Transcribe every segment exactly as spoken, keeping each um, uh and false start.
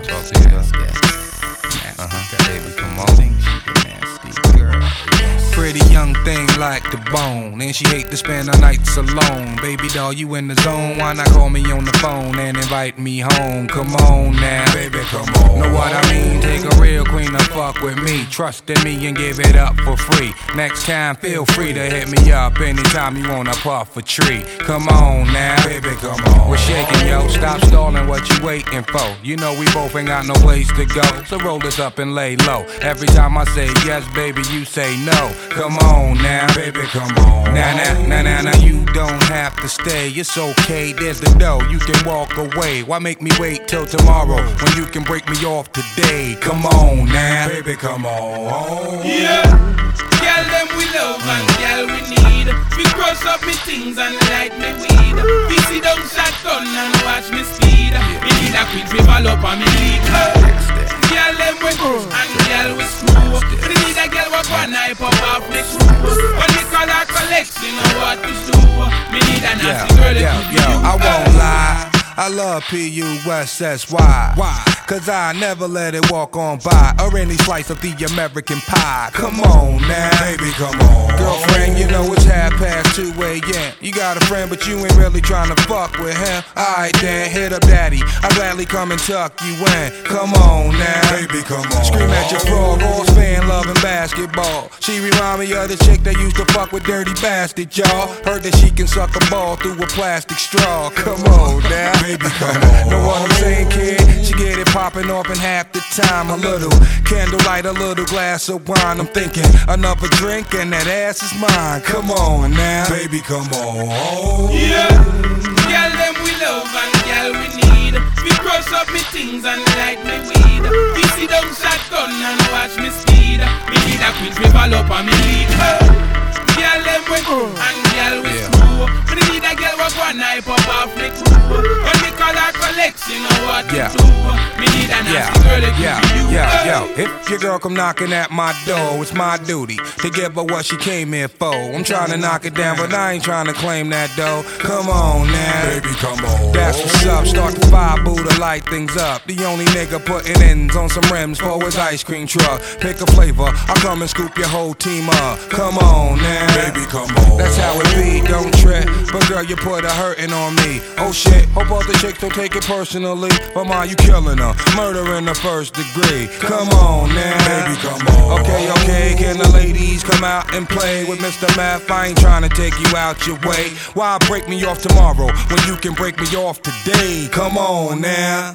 talk to you, girl. Uh-huh, baby, come on. Nasty girl. Pretty young thing like the bone, and she hate to spend her nights alone. Baby doll, you in the zone, why not call me on the phone and invite me home? Come on now, baby, come on. Know what I mean? Take a real queen to fuck with me. Trust in me and give it up for free. Next time, feel free to hit me up anytime you wanna puff a tree. Come on now, baby, come on. We're shaking, yo, stop stalling, what you waiting for? You know we both ain't got no place to go, so roll this up and lay low. Every time I say yes, baby, you say no. Come on now, baby, come on. Now, now, now, now, now, you don't have to stay. It's okay, there's the dough, you can walk away. Why make me wait till tomorrow when you can break me off today? Come on now, baby, come on. Yeah, girl, them we love and girl we need. We crush up me things and light me weed. We sit down shotgun and watch me speed. Me need a quick travel up on me league. Girl, them we push and girl we screw. Me need a girl walk one eye pop off the screw. When we call our collection of what we do, me need a nasty girl to give you. I won't lie, I love P U S S Y. Why? Cause I never let it walk on by, or any slice of the American pie. Come on now, baby, come on. Girlfriend, you know it's half past two A M You got a friend, but you ain't really trying to fuck with him. Alright then, hit up daddy, I'd gladly come and tuck you in. Come on now, baby, come on. Scream at your frog, all fan loving basketball. She remind me of the chick that used to fuck with Dirty Bastard, y'all. Heard that she can suck a ball through a plastic straw. Come on now, baby, come on. Know what I'm saying, kid? She get it popping off in half the time. A little candlelight, a little glass of wine. I'm thinking another drink and that ass is mine. Come on now, baby, come on. Yeah, girl, them we love and girl we need. We crush up me things and light me weed. We sit down shotgun and watch me speed. Me need a quick travel up on me lead. Girl, them we and girl we screw. Me need a girl walk one eye pop off me crew. When we call our collection of what Yeah. we do, me need a nasty girl to Yeah, give you. yeah, yeah. If your girl come knocking at my door, it's my duty to give her what she came here for. I'm trying to knock it down, but I ain't trying to claim that dough. Come on now, Baby, come on. that's what's up. Start the fire, boo, to light things up. The only nigga putting ends on some rims for his ice cream truck. Pick a flavor, I'll come and scoop your whole team up. Come on now, Baby, come on. that's how it be, don't trip. But girl, you put a hurtin' on me. Oh shit, hope all the chicks don't take it personally. But ma, you killing her, murder in the first degree. Come on now, Baby, come on. Okay, okay, can the ladies come out and play with Mister Math? I ain't trying to take you out your way. Why break me off tomorrow when you can break me off today? Come on now.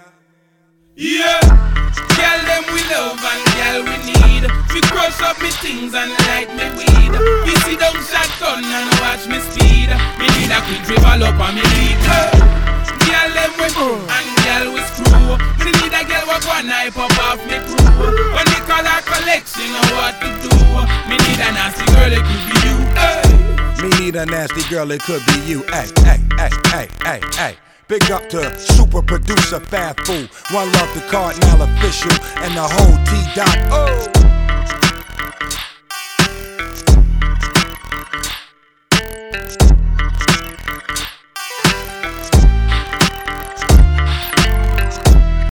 Yeah, girl, them we love and girl we need. We crush up me things and light me weed. We sit down shotgun and watch me speed. Me need a quick travel up on me lead. Girl, them we and girl we screw. Me need a girl walk one eye pop off me crew. When we call our collection of what to do, me need a nasty girl, it could be you. Hey. Me need a nasty girl, it could be you. Ay, ay, ay, ay, ay, ay. Big up to super producer Fat Fool. One love to Cardinal Official and the whole T dot O.